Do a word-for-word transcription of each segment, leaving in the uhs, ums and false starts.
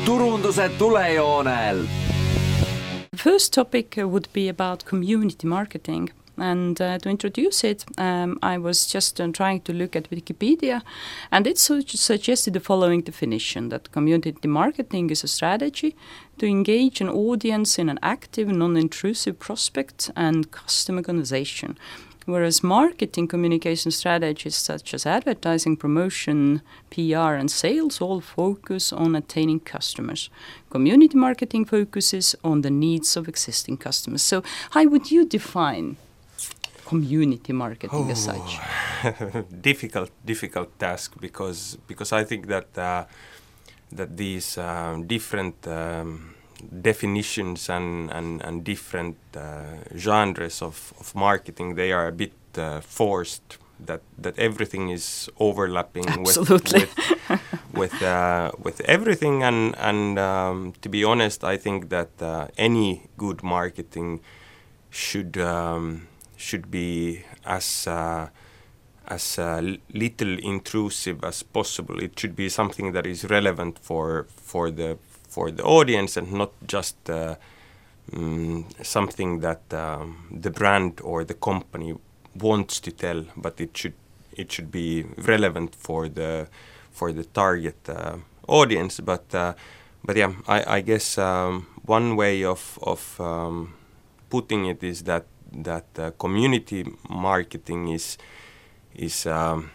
turunduse tulejoonel. First topic would be about community marketing. And uh, to introduce it, um, I was just uh, trying to look at Wikipedia, and it su- suggested the following definition, that community marketing is a strategy to engage an audience in an active, non-intrusive prospect and customer conversation, whereas marketing communication strategies such as advertising, promotion, P R and sales all focus on attaining customers. Community marketing focuses on the needs of existing customers. So how would you define community marketing oh, as such? difficult, difficult task because because I think that uh, that these uh, different um, definitions and and, and different uh, genres of, of marketing, they are a bit uh, forced. That that everything is overlapping Absolutely. with with with, uh, with everything, and and um, to be honest, I think that uh, any good marketing should. Um, should be as uh, as uh, little intrusive as possible. It should be something that is relevant for for the for the audience and not just uh, mm, something that um, the brand or the company wants to tell, but it should it should be relevant for the for the target uh, audience. But uh, but yeah, I, I guess um, one way of of um, putting it is that. that uh, community marketing is is um,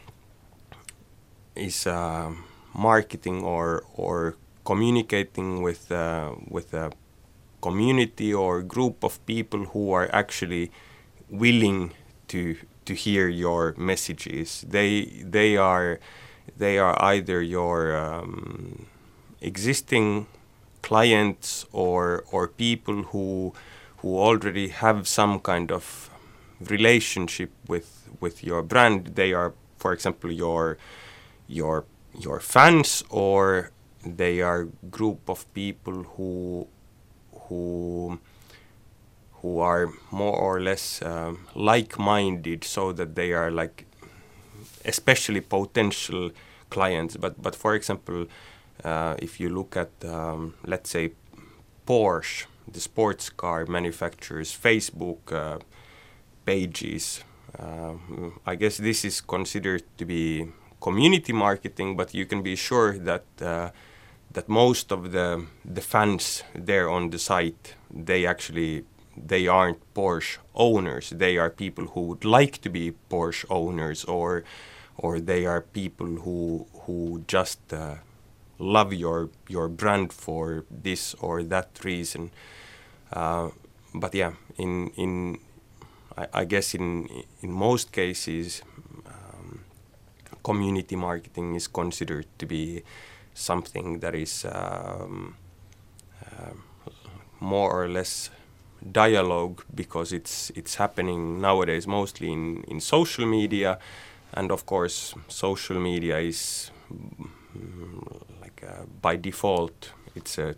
is uh, marketing or or communicating with uh, with a community or group of people who are actually willing to to hear your messages. They they are they are either your um, existing clients or or people who who already have some kind of relationship with with your brand. They are, for example, your your your fans, or they are group of people who who who are more or less um, like-minded, so that they are like especially potential clients. But but for example, uh, if you look at um, let's say Porsche, the sports car manufacturers' Facebook uh, pages. Uh, I guess this is considered to be community marketing, but you can be sure that uh, that most of the the fans there on the site, they actually they aren't Porsche owners. They are people who would like to be Porsche owners, or or they are people who who just uh, love your your brand for this or that reason. Uh, but yeah, in in I, I guess in in most cases, um, community marketing is considered to be something that is um, uh, more or less dialogue, because it's it's happening nowadays mostly in, in social media, and of course social media is mm, like uh, by default it's a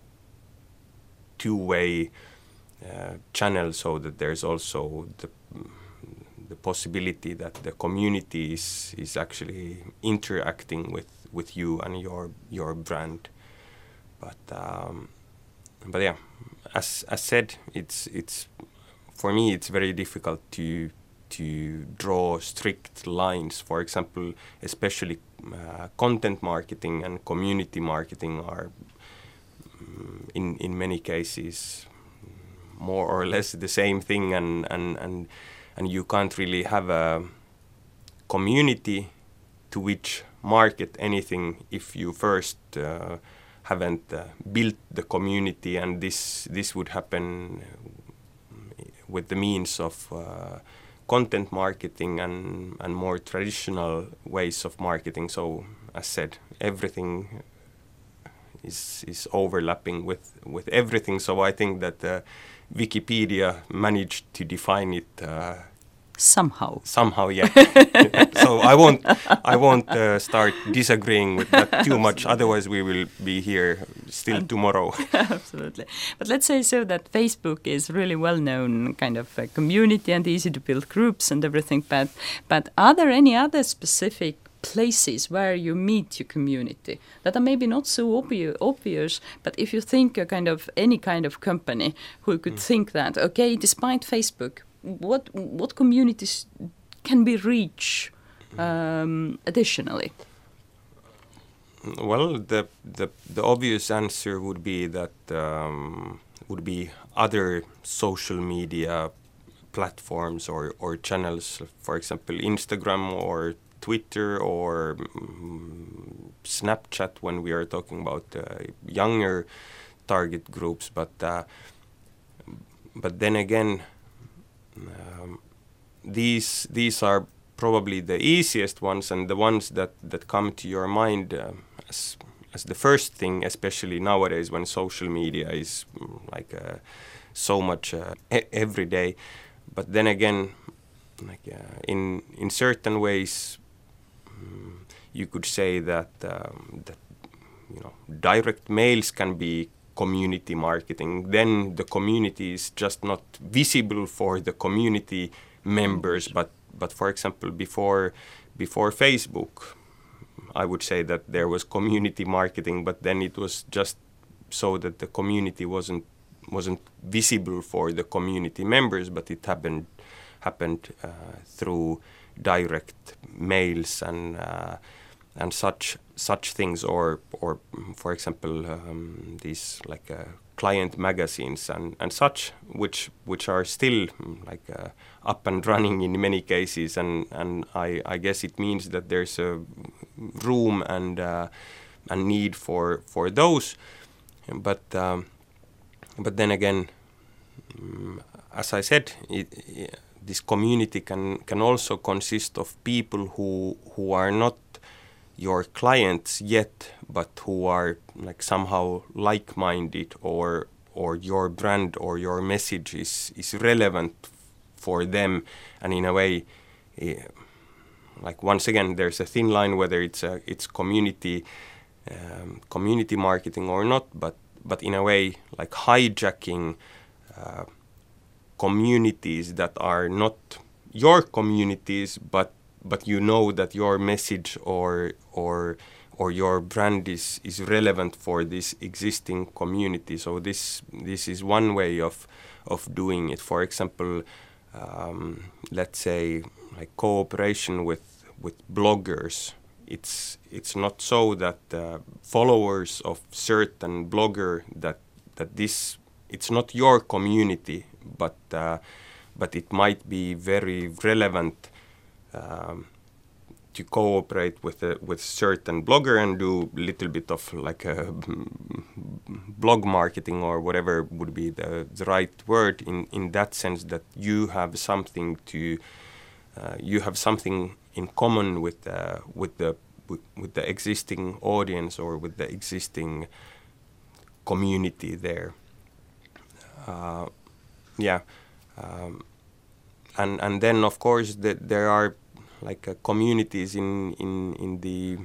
two-way uh, channel, so that there's also the the possibility that the community is is actually interacting with, with you and your your brand. But um, but yeah, as as said, it's it's for me it's very difficult to to draw strict lines. For example, especially uh, content marketing and community marketing are um, in in many cases more or less the same thing, and and and and you can't really have a community to which market anything if you first uh, haven't uh, built the community, and this this would happen with the means of uh, content marketing and and more traditional ways of marketing. So as said, everything is is overlapping with with everything. So I think that uh, Wikipedia managed to define it uh, somehow. Somehow, yeah. So I won't I won't uh, start disagreeing with that too much. Otherwise, we will be here still and tomorrow. Absolutely. But let's say so that Facebook is really well-known kind of a community and easy to build groups and everything. But but are there any other specific places where you meet your community that are maybe not so obvi- obvious, but if you think a kind of any kind of company who could mm. think that, okay, despite Facebook, what what communities can be reached um, additionally? Well, the, the the obvious answer would be that um, would be other social media platforms or, or channels, for example, Instagram or Twitter or um, Snapchat when we are talking about uh, younger target groups. But uh, but then again, um, these these are probably the easiest ones and the ones that, that come to your mind uh, as as the first thing, especially nowadays when social media is um, like uh, so much uh, e- every day. But then again, like uh, in in certain ways, um, you could say that um, that you know direct mails can be community marketing. Then the community is just not visible for the community members, but but for example, before before Facebook, I would say that there was community marketing, but then it was just so that the community wasn't wasn't visible for the community members, but it happened happened uh, through direct mails and uh, and such such things, or or for example um, these like uh, client magazines and, and such, which which are still like uh, up and running in many cases, and and I, I guess it means that there's a room and uh, a need for for those, but um, but then again, um, as I said, it, it, this community can can also consist of people who who are not your clients yet, but who are like somehow like-minded, or or your brand or your message is, is relevant for them, and in a way, uh, like once again, there's a thin line whether it's a, it's community um, community marketing or not, but but in a way, like hijacking uh, communities that are not your communities, but but you know that your message or or or your brand is, is relevant for this existing community. So this this is one way of of doing it. For example, um, let's say like cooperation with with bloggers. It's it's not so that uh, followers of certain blogger that that this it's not your community, but uh, but it might be very relevant Um, to cooperate with a with certain blogger and do a little bit of like a blog marketing or whatever would be the, the right word in, in that sense, that you have something to uh, you have something in common with uh, with the with, with the existing audience or with the existing community there. Uh, yeah. Um, And and then of course that there are like uh, communities in, in in the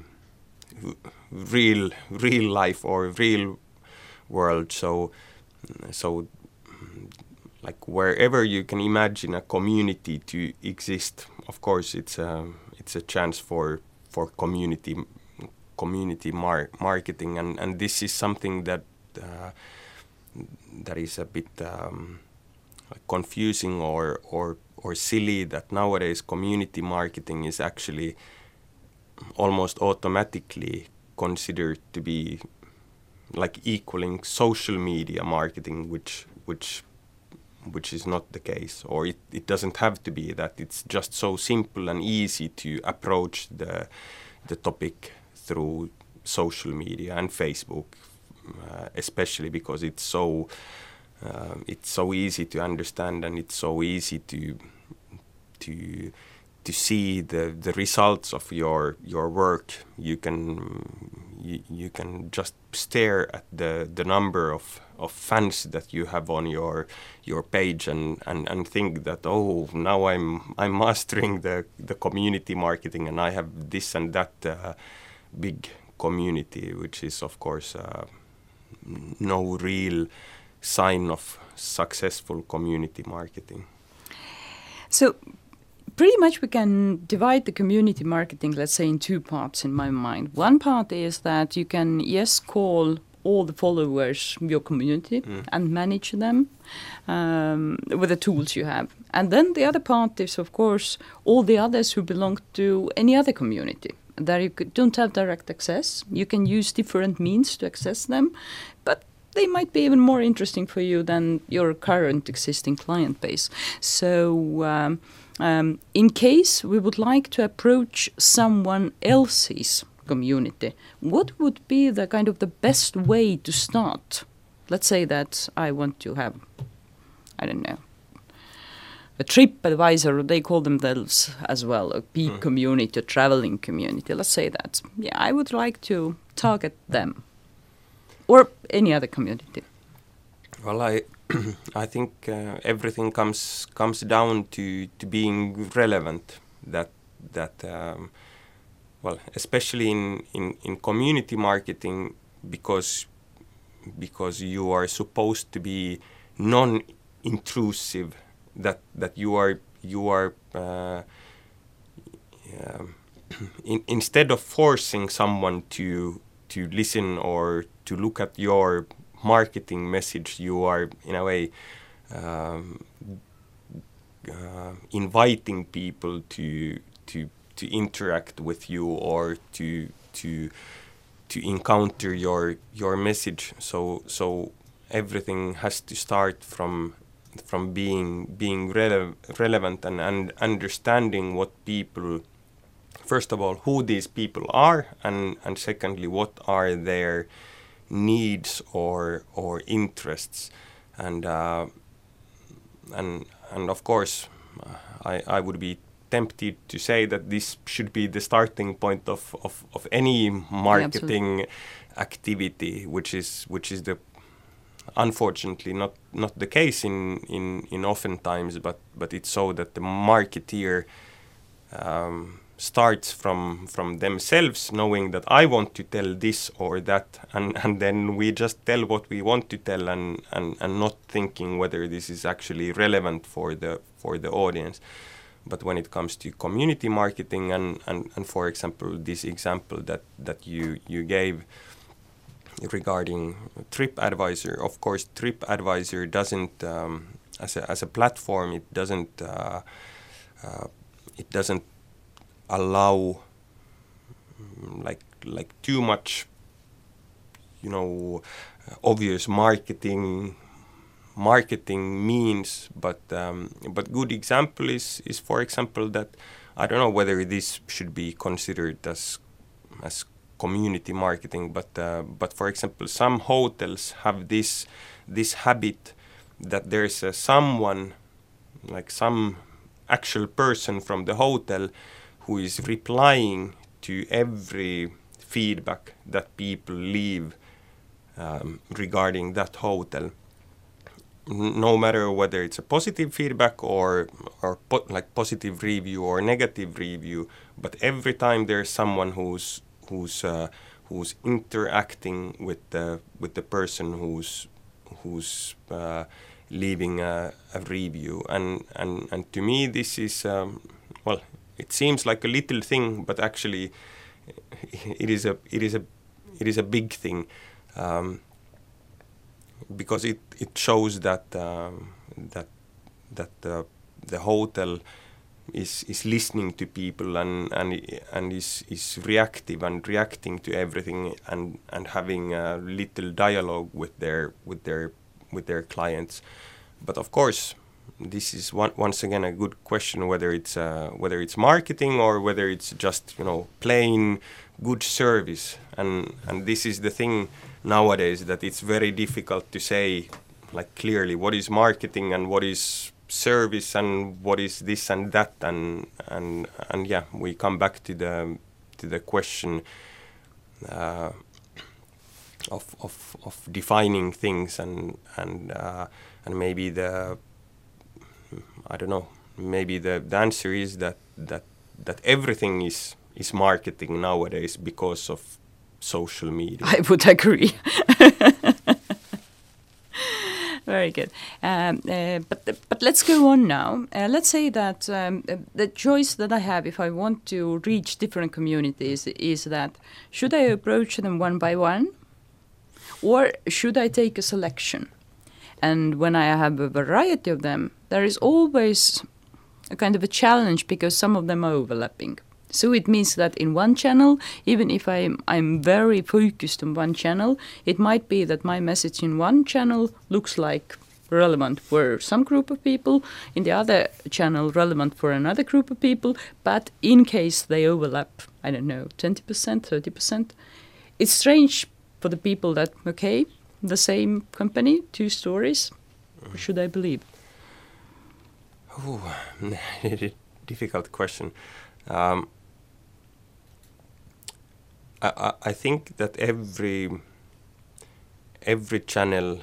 real real life or real world. So so like wherever you can imagine a community to exist, of course it's a it's a chance for for community community mar- marketing, and, and this is something that uh, that is a bit um, confusing or or or silly, that nowadays community marketing is actually almost automatically considered to be like equaling social media marketing, which which which is not the case, or it, it doesn't have to be that. It's just so simple and easy to approach the the topic through social media and Facebook, uh, especially because it's so Uh, it's so easy to understand, and it's so easy to to to see the, the results of your your work. You can you, you can just stare at the, the number of, of fans that you have on your your page and, and, and think that, oh, now I'm I'm mastering the, the community marketing and I have this and that uh, big community, which is of course uh, no real sign of successful community marketing. So pretty much we can divide the community marketing, let's say, in two parts in my mind. One part is that you can, yes, call all the followers your community mm. and manage them um, with the tools you have. And then the other part is, of course, all the others who belong to any other community. That you could, don't have direct access. You can use different means to access them, but they might be even more interesting for you than your current existing client base. So um, um, in case we would like to approach someone else's community, what would be the kind of the best way to start? Let's say that I want to have, I don't know, a trip advisor, they call themselves as well, a big mm. community, a traveling community. Let's say that. Yeah, I would like to target them. Or any other community. Well, I I think uh, everything comes comes down to, to being relevant. That that um, well, especially in, in, in community marketing, because because you are supposed to be non-intrusive. That that you are you are uh, um, in, instead of forcing someone to to listen or to look at your marketing message, you are in a way um, uh, inviting people to to to interact with you or to to to encounter your your message. So so everything has to start from from being being rele- relevant and, and understanding what people, first of all, who these people are, and, and secondly, what are their needs or or interests, and uh, and and of course, I I would be tempted to say that this should be the starting point of of, of any marketing yeah, activity, which is which is the unfortunately not not the case in in in oftentimes, but but it's so that the marketeer um, starts from from themselves, knowing that I want to tell this or that, and and then we just tell what we want to tell, and and and not thinking whether this is actually relevant for the for the audience. But when it comes to community marketing, and and, and for example this example that that you you gave regarding TripAdvisor, of course TripAdvisor doesn't um, as a as a platform, it doesn't uh, uh, it doesn't allow like like too much, you know, obvious marketing marketing means, but um, but good example is is for example that I don't know whether this should be considered as as community marketing, but uh, but for example some hotels have this this habit that there's uh, someone, like some actual person from the hotel, who is replying to every feedback that people leave um, regarding that hotel, N- no matter whether it's a positive feedback or or po- like positive review or negative review, but every time there's someone who's who's uh, who's interacting with the with the person who's who's uh, leaving a, a review, and, and and to me this is um, well, it seems like a little thing, but actually it is a it is a it is a big thing, um, because it, it shows that um, that that uh, the hotel is is listening to people and and and is is reactive and reacting to everything, and and having a little dialogue with their with their with their clients. But of course, this is one, once again a good question whether it's uh, whether it's marketing or whether it's just, you know, plain good service. And and this is the thing nowadays, that it's very difficult to say like clearly what is marketing and what is service and what is this and that, and and and yeah, we come back to the to the question uh, of of of defining things, and and uh, and maybe the I don't know, maybe the, the answer is that that that everything is is marketing nowadays because of social media. I would agree. Very good. Um, uh, but but let's go on now. Uh, let's say that um, the choice that I have, if I want to reach different communities, is that should I approach them one by one, or should I take a selection? And when I have a variety of them, there is always a kind of a challenge because some of them are overlapping. So it means that in one channel, even if I'm, I'm very focused on one channel, it might be that my message in one channel looks like relevant for some group of people, in the other channel relevant for another group of people, but in case they overlap, I don't know, twenty percent, thirty percent, it's strange for the people that, okay, the same company, two stories, mm. should I believe? Ooh, difficult question. Um, I, I think that every every channel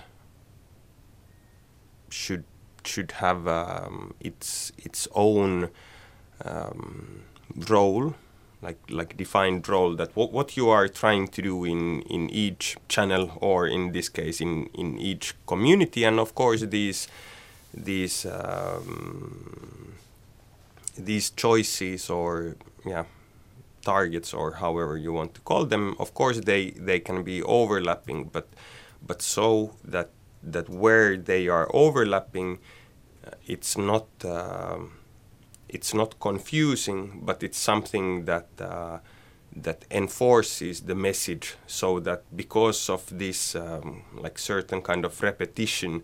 should should have um, its its own um, role, like like defined role. That what what you are trying to do in in each channel, or in this case in in each community, and of course these these um, these choices or yeah. targets, or however you want to call them, of course they, they can be overlapping, but but so that that where they are overlapping, uh, it's not uh, it's not confusing, but it's something that uh, that enforces the message, so that because of this um, like certain kind of repetition,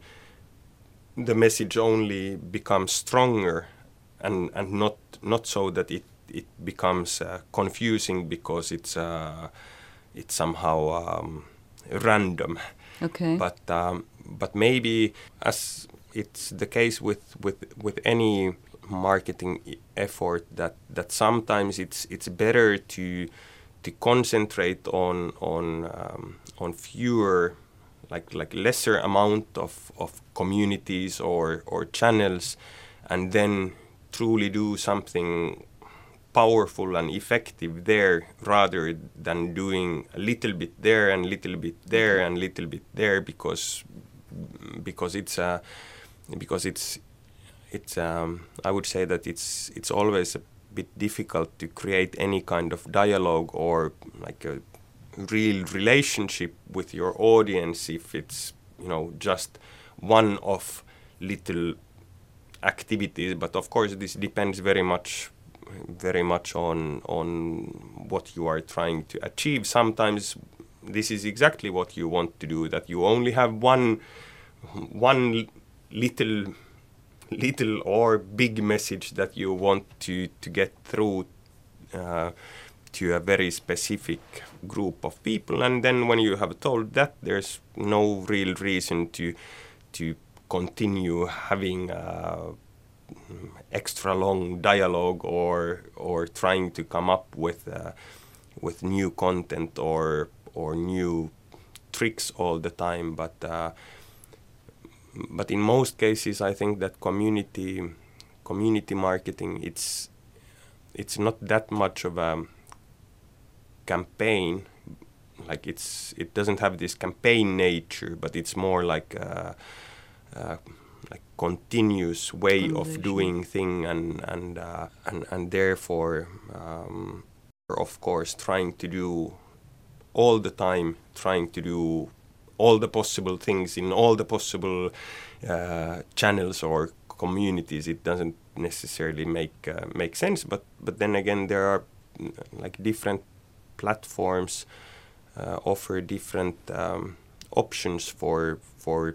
the message only becomes stronger, and and not not so that it it becomes uh, confusing because it's uh, it's somehow um, random. Okay. But um, but maybe, as it's the case with with, with any marketing e- effort, that, that sometimes it's it's better to to concentrate on on um, on fewer, like like lesser amount of, of communities or or channels, and then truly do something powerful and effective there, rather than doing a little bit there and little bit there and little bit there, because because it's a because it's it's um, I would say that it's it's always a bit difficult to create any kind of dialogue or like a real relationship with your audience if it's, you know, just one of little activities. But of course this depends very much very much on on what you are trying to achieve. Sometimes this is exactly what you want to do, that you only have one one little little or big message that you want to to get through uh, to a very specific group of people, and then when you have told that, there's no real reason to to continue having uh, extra long dialogue or or trying to come up with uh, with new content or or new tricks all the time. But uh, but in most cases, I think that community community marketing, it's it's not that much of a campaign. Like it's it doesn't have this campaign nature, but it's more like a, a like continuous way of doing thing, and and uh, and and therefore um, of course trying to do all the time, trying to do all the possible things in all the possible uh, channels or communities. It doesn't necessarily make uh, make sense, but but then again there are uh, like different platforms uh, offer different um, options for for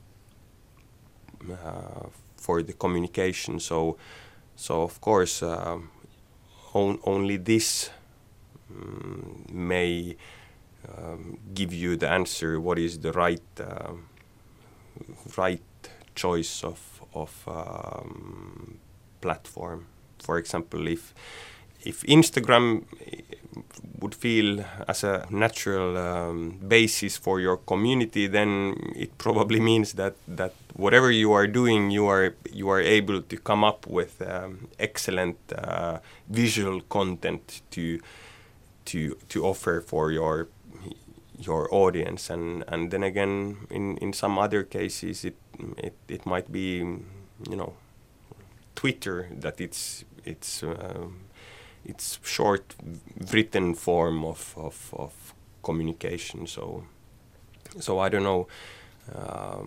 Uh, for the communication. So, so of course, uh, on, only this um, may um, give you the answer. What is the right uh, right choice of of um, platform? For example, if if Instagram would feel as a natural um, basis for your community, then it probably means that, that whatever you are doing, you are you are able to come up with um, excellent uh, visual content to to to offer for your your audience, and, and then again in, in some other cases it, it it might be, you know, Twitter, that it's it's uh, it's short written form of, of, of communication. So so I don't know. Uh,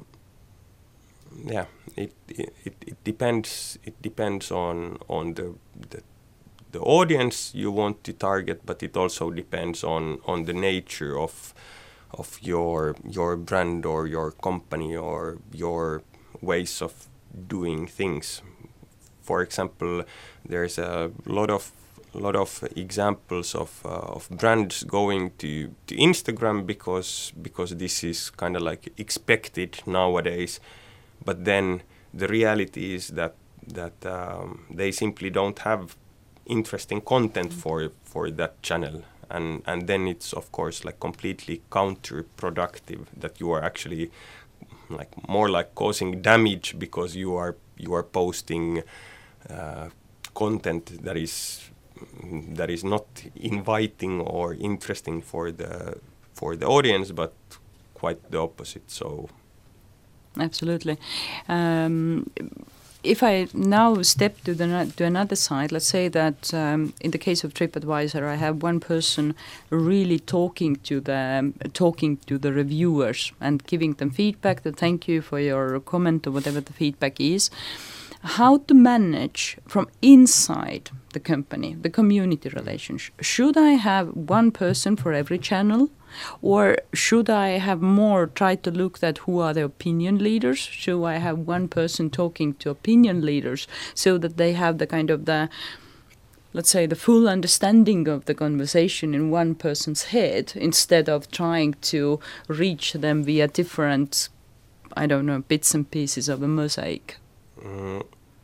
yeah, it, it it depends. It depends on on the, the the audience you want to target, but it also depends on, on the nature of of your your brand or your company or your ways of doing things. For example, there's a lot of lot of examples of uh, of brands going to, to Instagram because because this is kind of like expected nowadays. But then the reality is that that um, they simply don't have interesting content for for that channel, and and then it's of course like completely counterproductive, that you are actually like more like causing damage because you are you are posting uh, content that is that is not inviting or interesting for the for the audience, but quite the opposite. So absolutely. Um, if I now step to the to another side, let's say that um, in the case of TripAdvisor, I have one person really talking to the talking to the reviewers and giving them feedback. That thank you for your comment or whatever the feedback is. How to manage from inside the company, the community relationship. Should I have one person for every channel? Or should I have more, try to look at who are the opinion leaders? Should I have one person talking to opinion leaders so that they have the kind of the, let's say, the full understanding of the conversation in one person's head, instead of trying to reach them via different, I don't know, bits and pieces of a mosaic? Mm.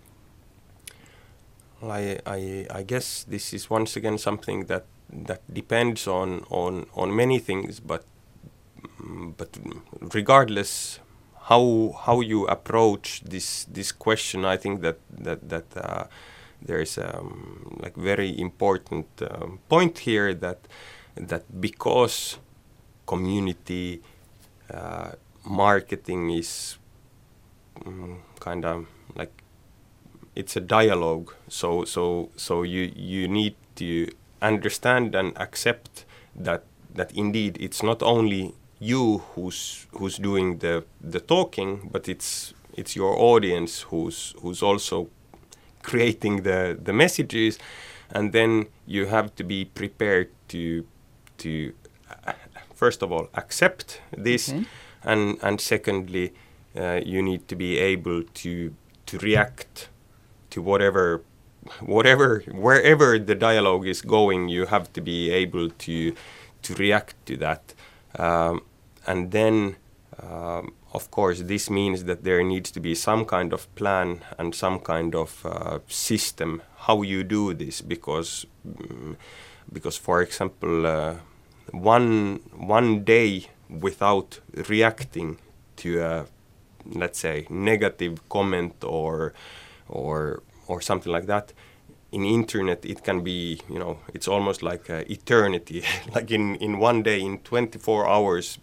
I, I I guess this is once again something that that depends on, on, on many things, but but regardless how how you approach this this question, I think that that that uh, there is a um, like very important um, point here, that that because community uh, marketing is um, kind of like, it's a dialogue, so so so you you need to understand and accept that that indeed it's not only you who's who's doing the the talking, but it's it's your audience who's who's also creating the the messages, and then you have to be prepared to to uh, first of all accept this, okay. and and secondly uh, you need to be able to to react to whatever, whatever, wherever the dialogue is going. You have to be able to to react to that, um, and then, um, of course, this means that there needs to be some kind of plan and some kind of uh, system how you do this, because um, because, for example, uh, one one day without reacting to a, let's say, negative comment or or or something like that, in internet it can be, you know, it's almost like uh, eternity. Like in, in one day, in twenty-four hours,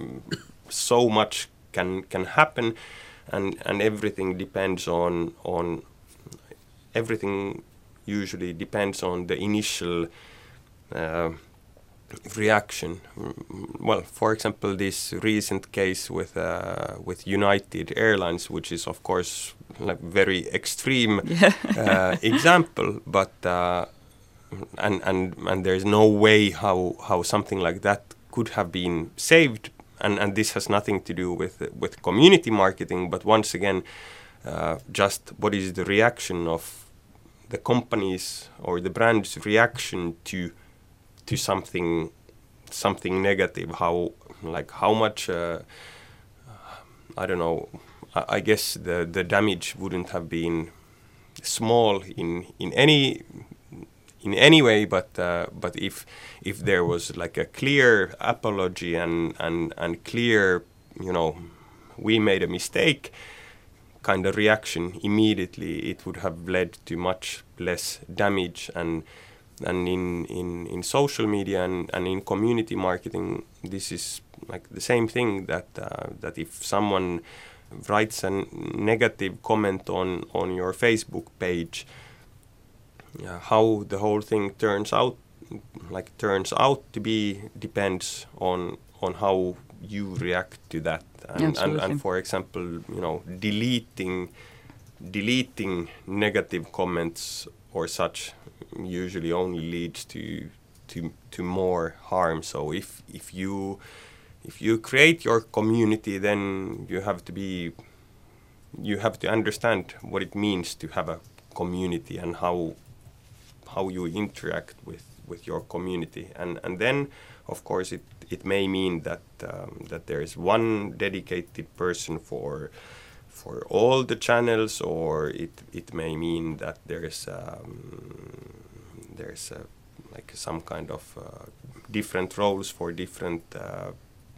so much can can happen, and and everything depends on on everything usually depends on the initial uh, reaction. Well, for example, this recent case with uh, with United Airlines, which is of course like very extreme yeah. uh, example, but uh, and and and there's no way how how something like that could have been saved, and and this has nothing to do with with community marketing, but once again, uh, just what is the reaction of the company's or the brand's reaction to to something something negative, how like how much uh, I don't know, I, I guess the the damage wouldn't have been small in in any in any way, but uh, but if if there was like a clear apology and and and clear, you know, we made a mistake kind of reaction immediately, it would have led to much less damage, and and in, in, in social media and, and in community marketing, this is like the same thing, that uh, that if someone writes a negative comment on, on your Facebook page, uh, how the whole thing turns out like turns out to be depends on on how you react to that. And, and, and for example, you know, deleting deleting negative comments or such usually only leads to to to more harm. So if if you if you create your community, then you have to be you have to understand what it means to have a community and how how you interact with, with your community. And and then of course it, it may mean that um, that there is one dedicated person for for all the channels, or it it may mean that there is um, there's a, like some kind of uh, different roles for different uh,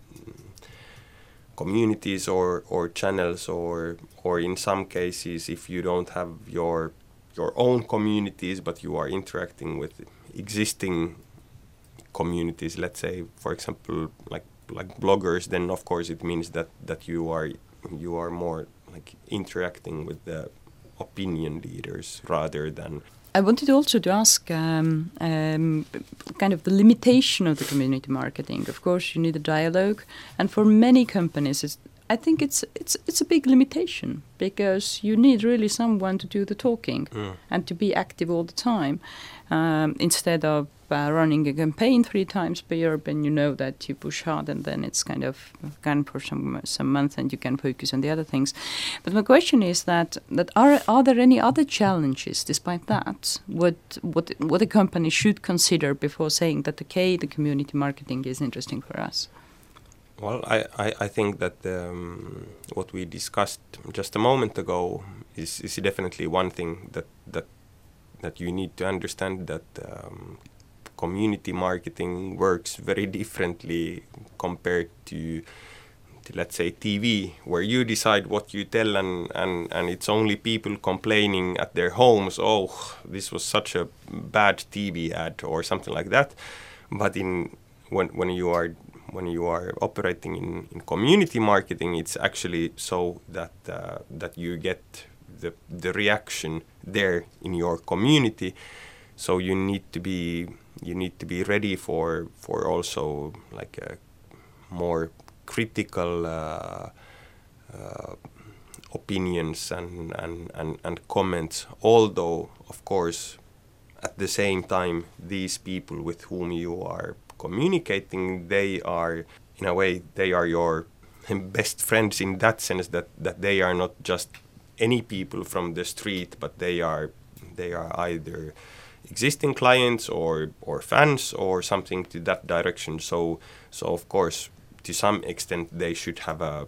communities or, or channels, or or in some cases, if you don't have your your own communities but you are interacting with existing communities, let's say for example like like bloggers, then of course it means that, that you are you are more like interacting with the opinion leaders rather than. I wanted also to ask um, um, kind of the limitation of the community marketing. Of course, you need a dialogue, and for many companies, it's, I think it's it's it's a big limitation, because you need really someone to do the talking mm. and to be active all the time, um, instead of uh, running a campaign three times per year. And you know that you push hard, and then it's kind of gone for some some months, and you can focus on the other things. But my question is that that are are there any other challenges despite that? What what what a company should consider before saying that okay, the community marketing is interesting for us? Well, I, I, I think that um, what we discussed just a moment ago is, is definitely one thing that that that you need to understand, that um, community marketing works very differently compared to, to, let's say, T V, where you decide what you tell, and, and, and it's only people complaining at their homes, oh, this was such a bad T V ad or something like that. But in when when you are when you are operating in, in community marketing, it's actually so that uh, that you get the the reaction there in your community. So you need to be you need to be ready for for also like a more critical uh, uh, opinions and, and, and, and comments. Although, of course, at the same time, these people with whom you are communicating, they are, in a way, they are your best friends in that sense, that, that they are not just any people from the street, but they are they are either existing clients or or fans or something to that direction. So so of course, to some extent, they should have a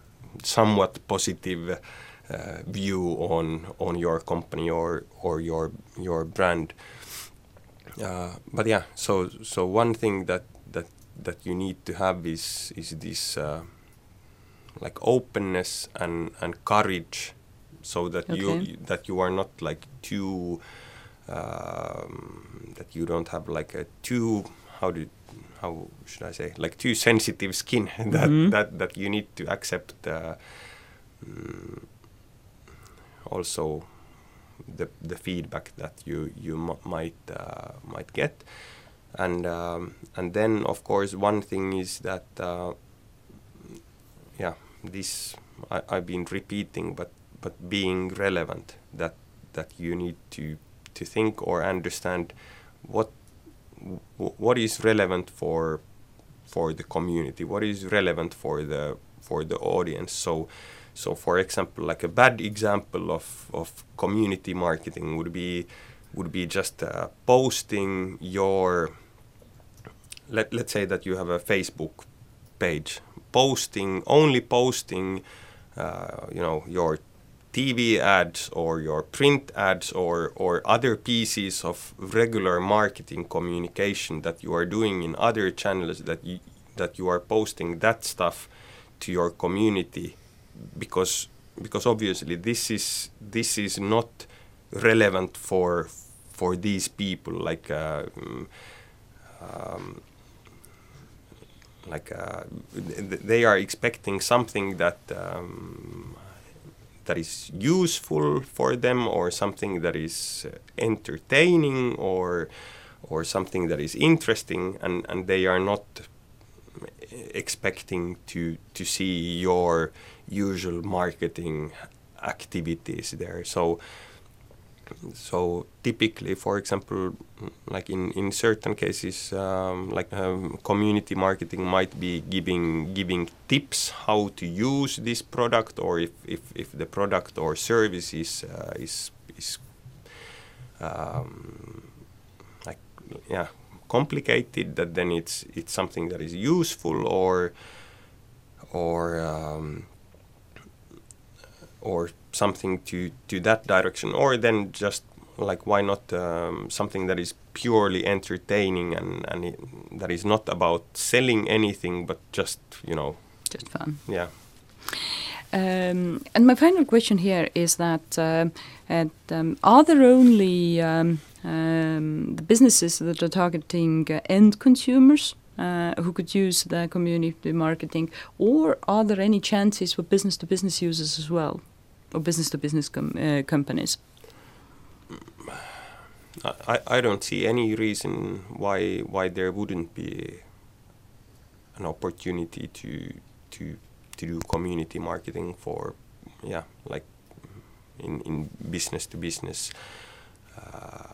somewhat positive uh, view on on your company or or your your brand. Uh, but yeah, so so one thing that, that that you need to have is is this uh, like openness and, and courage, so that okay. you that you are not like too um, that you don't have like a too how do how should I say like too sensitive skin that, mm-hmm. that that you need to accept uh, um, also. The, the feedback that you you m- might uh, might get, and um, and then of course one thing is that uh, yeah this I, I've been repeating, but but being relevant, that that you need to to think or understand what w- what is relevant for for the community, what is relevant for the for the audience. So. So, for example, like a bad example of, of community marketing would be would be just uh, posting your. Let let's say that you have a Facebook page, posting only posting, uh, you know, your T V ads or your print ads or or other pieces of regular marketing communication that you are doing in other channels, that you that you are posting that stuff to your community. Because because obviously this is this is not relevant for for these people, like uh, um, like uh, th- they are expecting something that um, that is useful for them, or something that is entertaining, or or something that is interesting, and, and they are not expecting to to see your usual marketing activities there. So so typically, for example, like in, in certain cases, um, like um, community marketing might be giving giving tips how to use this product, or if, if, if the product or service is uh, is is um, like yeah complicated, that then it's it's something that is useful, or or um, or something to, to that direction, or then just like why not um, something that is purely entertaining, and, and it, that is not about selling anything, but just, you know, just fun. Yeah. Um, and my final question here is that uh, and, um, are there only um, um, the businesses that are targeting uh, end consumers uh, who could use the community marketing, or are there any chances for business-to-business users as well, or business-to-business com- uh, companies? I, I don't see any reason why why there wouldn't be an opportunity to to to do community marketing for, yeah, like in, in business to business uh,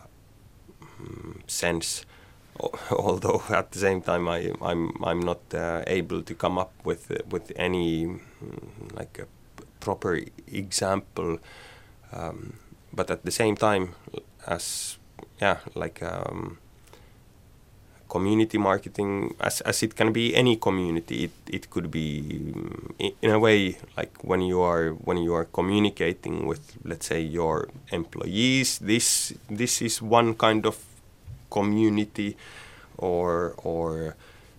sense. Although at the same time I I'm I'm not uh, able to come up with uh, with any mm, like a p- proper example, um, but at the same time, as yeah like um, community marketing, as as it can be any community, it, it could be um, in, in a way like when you are when you are communicating with, let's say, your employees, this this is one kind of community, or or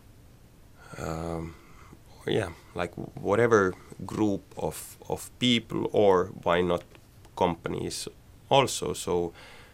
um, or yeah like whatever group of of people, or why not companies also. So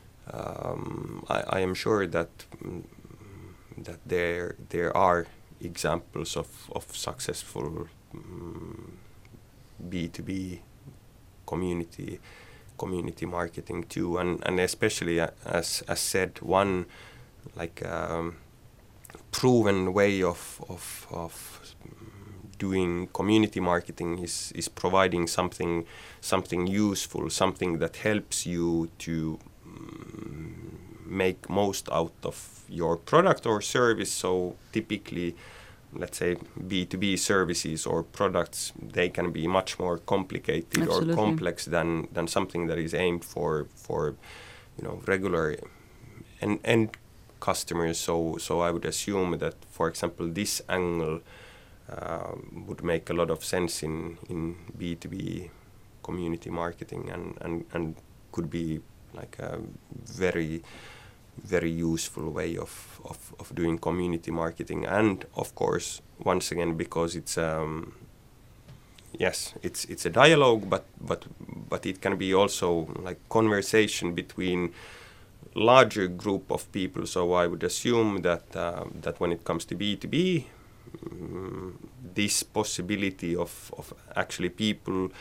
um, I, I am sure that mm, that there there are examples of, of successful um, B two B community community marketing too, and and especially uh, as as said, one like um, proven way of of of doing community marketing is is providing something something useful, something that helps you to um, make most out of your product or service. So typically, let's say B two B services or products, they can be much more complicated Absolutely. or complex than than something that is aimed for for you know regular and end customers. So so I would assume that, for example, this angle uh, would make a lot of sense in in B two B community marketing, and and and could be like a very very useful way of, of, of doing community marketing. And of course, once again, because it's um, yes, it's it's a dialogue, but but but it can be also like conversation between larger group of people. So I would assume that uh, that when it comes to B two B, um, this possibility of, of actually people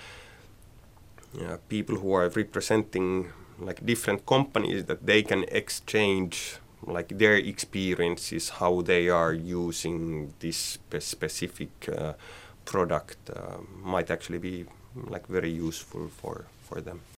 uh, people who are representing like different companies, that they can exchange like their experiences, how they are using this spe- specific uh, product uh, might actually be like very useful for, for them.